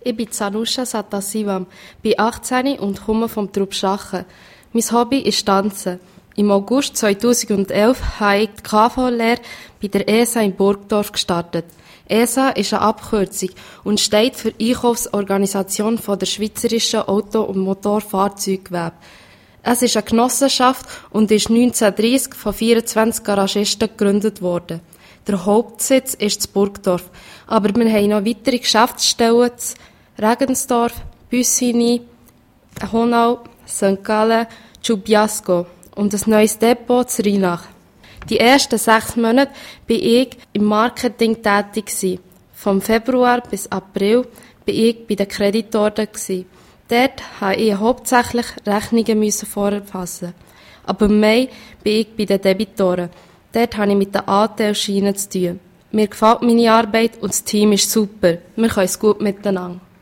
Ich bin Zanusha Satasivam, bin 18 und komme vom Trubschachen. Mein Hobby ist Tanzen. Im August 2011 habe ich die KV-Lehre bei der ESA in Burgdorf gestartet. ESA ist eine Abkürzung und steht für Einkaufsorganisation von der Schweizerischen Auto- und Motorfahrzeuggewerbe. Es ist eine Genossenschaft und ist 1930 von 24 Garagisten gegründet worden. Der Hauptsitz ist in Burgdorf, aber wir haben noch weitere Geschäftsstellen in Regensdorf, Büssini, Honau, St. Gallen, Tschubiasco und ein neues Depot in Rheinach. Die ersten 6 Monate war ich im Marketing tätig. Vom Februar bis April war ich bei den Kreditoren. Dort musste ich hauptsächlich Rechnungen vorerfassen. Aber im Mai bin ich bei den Debitoren. Dort habe ich mit den Anteilsscheinen zu tun. Mir gefällt meine Arbeit und das Team ist super. Wir können es gut miteinander.